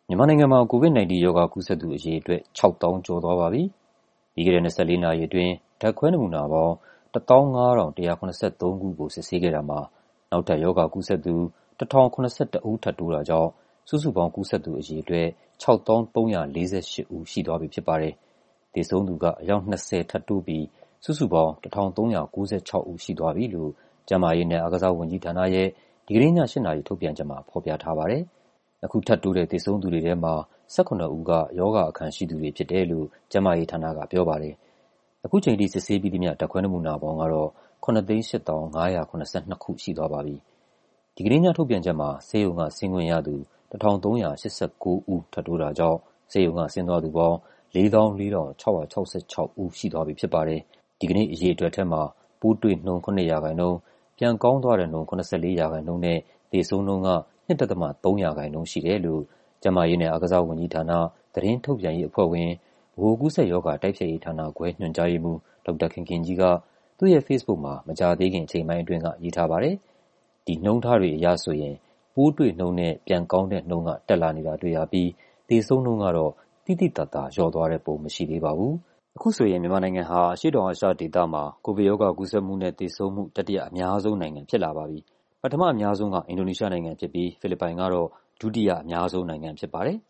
မြန်မာနိုင်ငံမှာ COVID-19 ရောဂါကူးစက်သူအရေအတွက် ၆၀,၀၀၀ ကျော်သွားပါပြီ။ ပြီးခဲ့တဲ့ 24 နာရီအတွင်း ဓာတ်ခွဲနမူနာပေါင်း 15,173 ခုကို စစ်ဆေးခဲ့တာမှာ နောက်ထပ် ရောဂါကူးစက်သူ ၁,၀၇၁ ဦး ထပ်တိုးတာကြောင့် စုစုပေါင်းကူးစက်သူအရေအတွက် ၆၀,၃၄၈ ဦးရှိသွားပြီဖြစ်ပါတယ်။ သေဆုံးသူက အယောက် 20 ထပ်တိုးပြီး စုစုပေါင်း ၁,၃၉၆ ဦးရှိသွားပြီလို့ ကျန်းမာရေးနဲ့ အားကစားဝန်ကြီးဌာနရဲ့ ဒီကနေ့ည 8 နာရီထုတ်ပြန်ချက်မှာ ဖော်ပြထားပါတယ်။ အခုထပ်တိုးတဲ့ သေဆုံးသူတွေထဲမှာ ၁၇ ဦးက ရောဂါအခံရှိသူတွေဖြစ်တယ်လို့ ကျန်းမာရေးဌာနကပြောပါတယ်။ အခုချိန်ထိ စစ်ဆေးပြီးသမျှ ဓာတ်ခွဲနမူနာပေါင်းကတော့ 7,၈၅,7၂ ခုရှိသွားပါပြီ။ ဒီကနေ့ညထုတ်ပြန်ချက်မှာ ဆေးရုံကဆင်းခွင့်ရသူ ၁,၃၈၉ ဦး ထပ်တိုးတာကြောင့် ဆေးရုံကဆင်းသွားသူပေါင်း 44,666 ဦးရှိသွားပြီဖြစ်ပါတယ်။ ဒီကနေ့အရေအတွက်ထဲမှာ ပိုးတွေ့နှုန်း 7%၊ ပြန်ကောင်းသွားတဲ့နှုန်း 74% နဲ့ သေဆုံးနှုန်းက 2.3% ရှိတယ်လို့ ကျန်းမာရေးနဲ့ အားကစားဝန်ကြီးဌာန၊ သတင်းထုတ်ပြန်ရေးအဖွဲ့ဝင်၊ ဗဟိုကူးစက်ရောဂါ တိုက်ဖျက်ရေးဌာနခွဲ ညွှန်ကြားရေးမှူး ဒေါက်တာခင်ခင်ကြီးက သူ့ရဲ့ဖေ့စ်ဘုတ်မှာ မကြာသေးခင်အချိန်ပိုင်းအတွင်းက ရေးထားပါတယ်။ ဒီနှုန်းထားတွေအရဆိုရင် ပိုးတွေ့နှုန်းနဲ့ ပြန်ကောင်းတဲ့နှုန်းက တက်လာနေတာတွေ့ရပြီး သေဆုံးနှုန်းကတော့ သိသိသာသာ လျော့သွားတဲ့ပုံ မရှိသေးပါဘူး။ အခုဆိုရင် မြန်မာနိုင်ငံဟာ အရှေ့တောင်အာရှဒေသမှာ ကိုဗစ်ရောဂါကူးစက်မှုနဲ့ သေဆုံးမှု တတိယအများဆုံးနိုင်ငံဖြစ်လာပါပြီ။ ပထမအများဆုံးက အင်ဒိုနီးရှားနိုင်ငံဖြစ်ပြီး ဖိလစ်ပိုင်ကတော့ ဒုတိယအများဆုံးနိုင်ငံဖြစ်ပါတယ်။